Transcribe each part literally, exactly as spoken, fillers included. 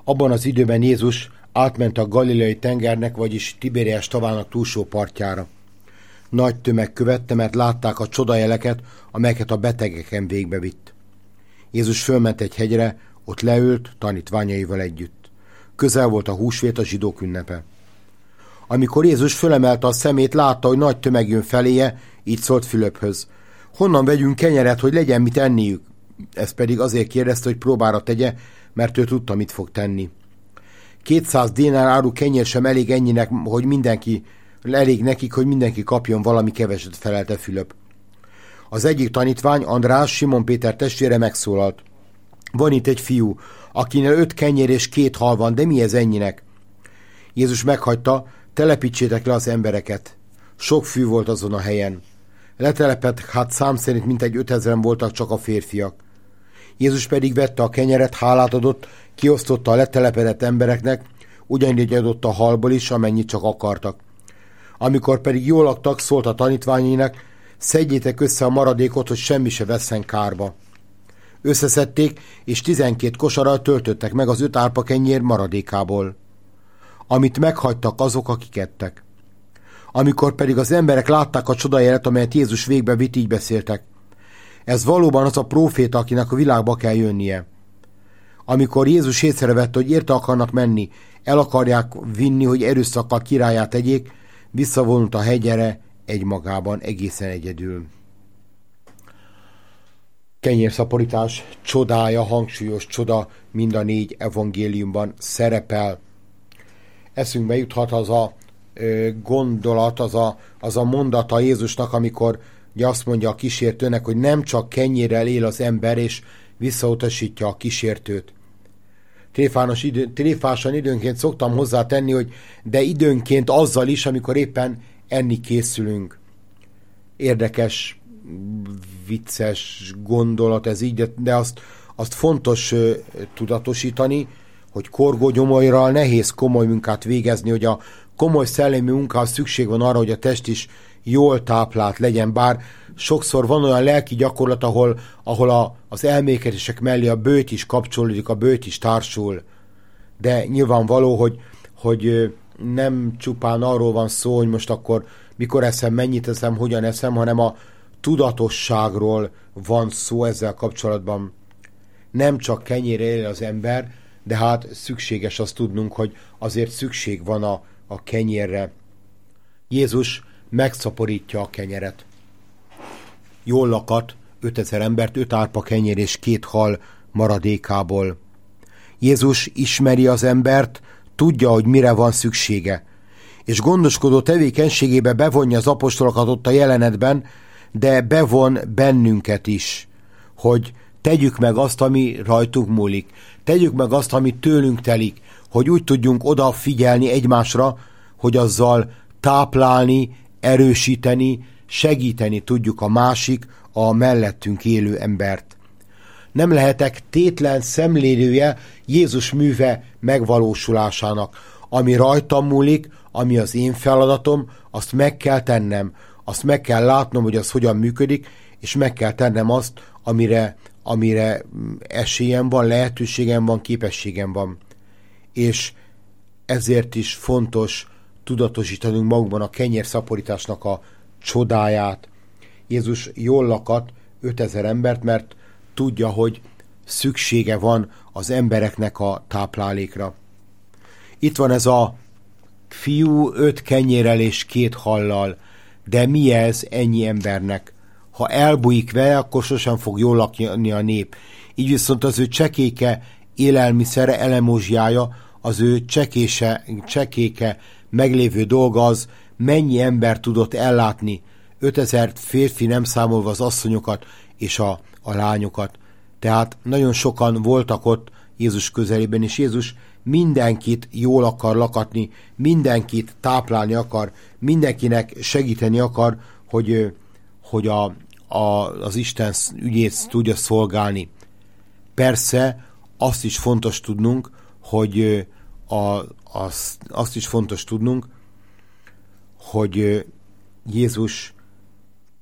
Abban az időben Jézus átment a Galileai tengernek, vagyis Tibériás tavának túlsó partjára. Nagy tömeg követte, mert látták a csodajeleket, amelyeket a betegeken végbevitt. Jézus fölment egy hegyre, ott leült tanítványaival együtt. Közel volt a húsvét, a zsidók ünnepe. Amikor Jézus fölemelte a szemét, látta, hogy nagy tömeg jön feléje, így szólt Fülöphöz: honnan vegyünk kenyeret, hogy legyen mit enniük? Ez pedig azért kérdezte, hogy próbára tegye, mert ő tudta, mit fog tenni. Kétszáz dénár áru kenyér sem elég ennyinek, hogy mindenki, elég nekik, hogy mindenki kapjon valami keveset, felelte Fülöp. Az egyik tanítvány, András, Simon Péter testvére megszólalt: van itt egy fiú, akinél öt kenyér és két hal van, de mi ez ennyinek? Jézus meghagyta: telepítsétek le az embereket. Sok fű volt azon a helyen. Letelepett, hát szám szerint mintegy ötezren voltak csak a férfiak. Jézus pedig vette a kenyeret, hálát adott, kiosztotta a letelepedett embereknek, ugyanígy adott a halból is, amennyit csak akartak. Amikor pedig jól laktak, szólt a tanítványainak: szedjétek össze a maradékot, hogy semmi se vesszen kárba. Összeszedték, és tizenkét kosarral töltöttek meg az öt árpa kenyér maradékából, amit meghagytak azok, akik ettek. Amikor pedig az emberek látták a csodajelet, amelyet Jézus végbe vitt, így beszéltek: ez valóban az a próféta, akinek a világba kell jönnie. Amikor Jézus észrevette, hogy érte akarnak menni, el akarják vinni, hogy erőszakkal királyát tegyék, visszavonult a hegyre egymagában, egészen egyedül. Kenyérszaporítás csodája, hangsúlyos csoda mind a négy evangéliumban szerepel. Eszünkbe juthat az a ö, gondolat, az a, az a mondata Jézusnak, amikor ugye azt mondja a kísértőnek, hogy nem csak kenyérrel él az ember, és visszautasítja a kísértőt. Tréfános idő, tréfásan időnként szoktam hozzátenni, hogy de időnként azzal is, amikor éppen enni készülünk. Érdekes, vicces gondolat ez így, de, de azt, azt fontos uh, tudatosítani, hogy korgógyomorral nehéz komoly munkát végezni, hogy a komoly szellemi munkához szükség van arra, hogy a test is jól táplált legyen, bár sokszor van olyan lelki gyakorlat, ahol, ahol a, az elmékedések mellé a bőt is kapcsolódik, a bőt is társul. De nyilvánvaló, hogy, hogy nem csupán arról van szó, hogy most akkor mikor eszem, mennyit eszem, hogyan eszem, hanem a tudatosságról van szó ezzel kapcsolatban. Nem csak kenyérre él az ember, de hát szükséges azt tudnunk, hogy azért szükség van a, a kenyérre. Jézus megszaporítja a kenyeret. Jól lakat ötezer embert, öt árpa kenyér és két hal maradékából. Jézus ismeri az embert, tudja, hogy mire van szüksége, és gondoskodó tevékenységébe bevonja az apostolokat ott a jelenetben, de bevon bennünket is, hogy tegyük meg azt, ami rajtunk múlik, tegyük meg azt, ami tőlünk telik, hogy úgy tudjunk odafigyelni egymásra, hogy azzal táplálni, erősíteni, segíteni tudjuk a másik, a mellettünk élő embert. Nem lehetek tétlen szemlélője Jézus műve megvalósulásának. Ami rajtam múlik, ami az én feladatom, azt meg kell tennem, azt meg kell látnom, hogy az hogyan működik, és meg kell tennem azt, amire, amire esélyem van, lehetőségem van, képességem van. És ezért is fontos tudatosítanunk magunkban a kenyérszaporításnak a csodáját. Jézus jól lakat ötezer embert, mert tudja, hogy szüksége van az embereknek a táplálékra. Itt van ez a fiú öt kenyérrel és két hallal, de mi ez ennyi embernek? Ha elbújik vele, akkor sosem fog jól lakni a nép. Így viszont az ő csekéke élelmiszere, elemózsiája, az ő csekése, csekéke meglévő dolga az, mennyi ember tudott ellátni, ötezer férfi, nem számolva az asszonyokat és a, a lányokat. Tehát nagyon sokan voltak ott Jézus közelében, és Jézus mindenkit jól akar lakatni, mindenkit táplálni akar, mindenkinek segíteni akar, hogy, hogy a, a, az Isten ügyét tudja szolgálni. Persze azt is fontos tudnunk, hogy a, az, azt is fontos tudnunk, hogy Jézus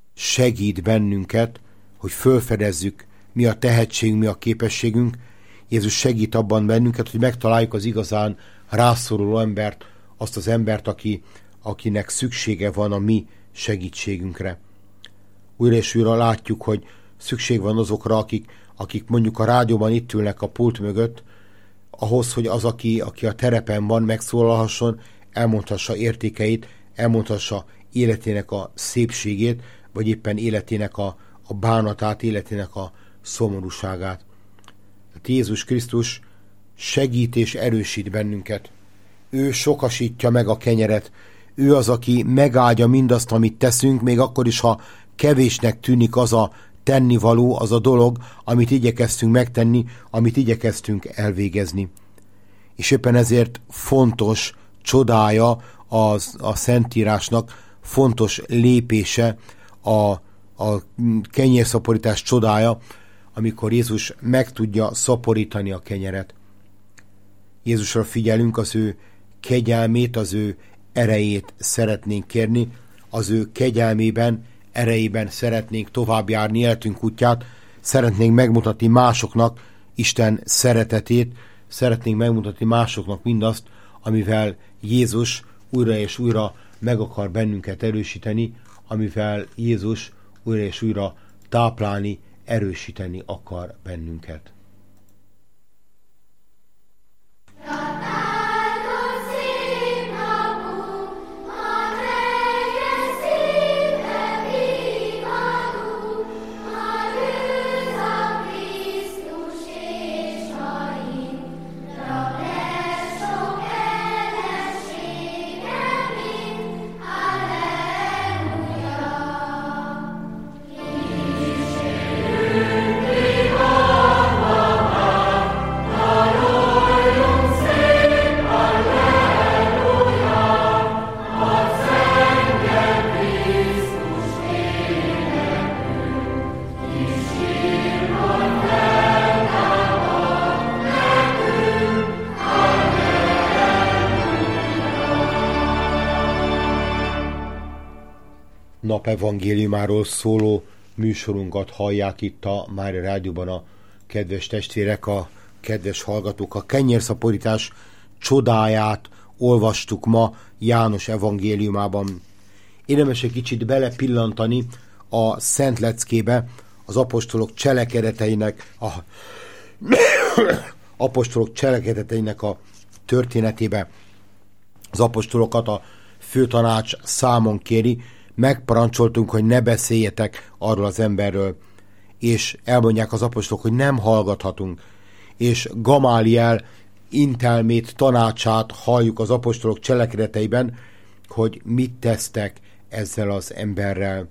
segít bennünket, hogy felfedezzük, mi a tehetségünk, mi a képességünk. Jézus segít abban bennünket, hogy megtaláljuk az igazán rászoruló embert, azt az embert, aki, akinek szüksége van a mi segítségünkre. Újra és újra látjuk, hogy szükség van azokra, akik, akik mondjuk a rádióban itt ülnek a pult mögött, ahhoz, hogy az, aki, aki a terepen van, megszólalhasson, elmondhassa értékeit, elmondhassa életének a szépségét, vagy éppen életének a, a bánatát, életének a szomorúságát. Tehát Jézus Krisztus segít és erősít bennünket. Ő sokasítja meg a kenyeret. Ő az, aki megáldja mindazt, amit teszünk, még akkor is, ha kevésnek tűnik az a tennivaló, az a dolog, amit igyekeztünk megtenni, amit igyekeztünk elvégezni. És éppen ezért fontos csodája az, a Szentírásnak, fontos lépése a, a kenyérszaporítás csodája, amikor Jézus meg tudja szaporítani a kenyeret. Jézusra figyelünk, az ő kegyelmét, az ő erejét szeretnénk kérni, az ő kegyelmében, erejében szeretnénk tovább járni életünk útját, szeretnénk megmutatni másoknak Isten szeretetét, szeretnénk megmutatni másoknak mindazt, amivel Jézus újra és újra meg akar bennünket erősíteni, amivel Jézus újra és újra táplálni, erősíteni akar bennünket. Nap evangéliumáról szóló műsorunkat hallják itt a Mária Rádióban a kedves testvérek, a kedves hallgatók. A kenyérszaporítás csodáját olvastuk ma János evangéliumában. Érdemes egy kicsit belepillantani a Szent Leckébe, az apostolok cselekedeteinek a apostolok cselekedeteinek a történetébe. Az apostolokat a főtanács számon kéri, megparancsoltunk, hogy ne beszéljetek arról az emberről, és elmondják az apostolok, hogy nem hallgathatunk, és Gamáliel intelmét, tanácsát halljuk az apostolok cselekedeteiben, hogy mit tesztek ezzel az emberrel.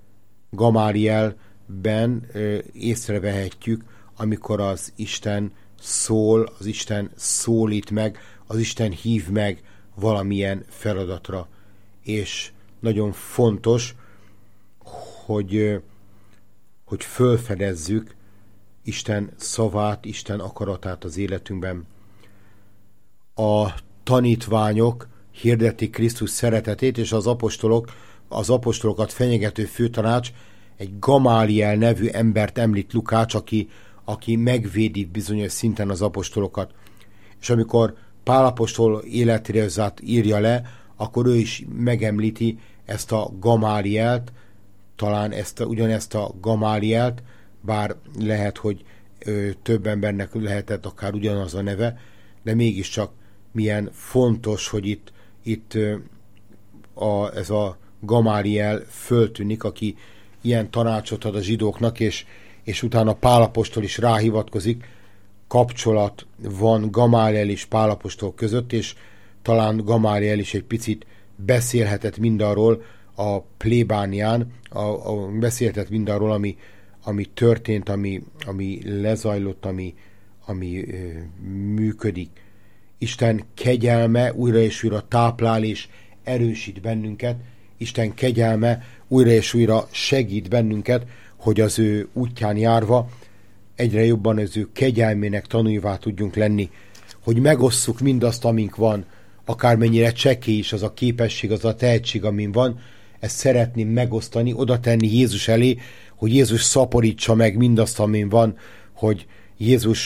Gamálielben ö, észrevehetjük, amikor az Isten szól, az Isten szólít meg, az Isten hív meg valamilyen feladatra, és nagyon fontos, hogy, hogy fölfedezzük Isten szavát, Isten akaratát az életünkben. A tanítványok hirdetik Krisztus szeretetét, és az apostolok, az apostolokat fenyegető főtanács egy Gamáliel nevű embert említ Lukács, aki, aki megvédi bizonyos szinten az apostolokat. És amikor Pál apostol életrajzát írja le, akkor ő is megemlíti ezt a Gamálielt, talán ezt a, ugyanezt a Gamálielt, bár lehet, hogy ö, több embernek lehetett akár ugyanaz a neve, de mégiscsak milyen fontos, hogy itt, itt ö, a, ez a Gamáliel föltűnik, aki ilyen tanácsot ad a zsidóknak, és, és utána Pál apostol is ráhivatkozik, kapcsolat van Gamáliel és Pál apostol között, és talán Gamáliel is egy picit beszélhetett mindarról a plébánián, a, a, beszélhetett mindarról, ami, ami történt, ami, ami lezajlott, ami, ami ö, működik. Isten kegyelme újra és újra táplál és erősít bennünket, Isten kegyelme újra és újra segít bennünket, hogy az ő útján járva egyre jobban az ő kegyelmének tanúivá tudjunk lenni, hogy megosszuk mindazt, amink van, akármennyire csekély is az a képesség, az a tehetség, amin van, ezt szeretném megosztani, oda tenni Jézus elé, hogy Jézus szaporítsa meg mindazt, amin van, hogy Jézus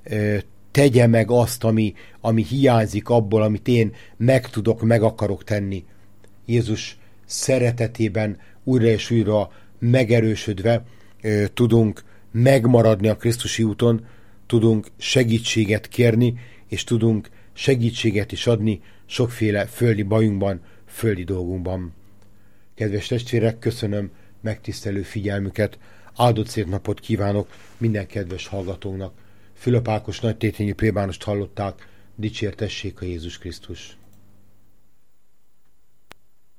tegye meg azt, ami, ami hiányzik abból, amit én meg tudok, meg akarok tenni. Jézus szeretetében újra és újra megerősödve tudunk megmaradni a Krisztusi úton, tudunk segítséget kérni, és tudunk segítséget is adni sokféle földi bajunkban, földi dolgunkban. Kedves testvérek, köszönöm megtisztelő figyelmüket, áldott szép napot kívánok minden kedves hallgatónak. Fülöp Ákos nagytétényi plébánost hallották, dicsértessék a Jézus Krisztus.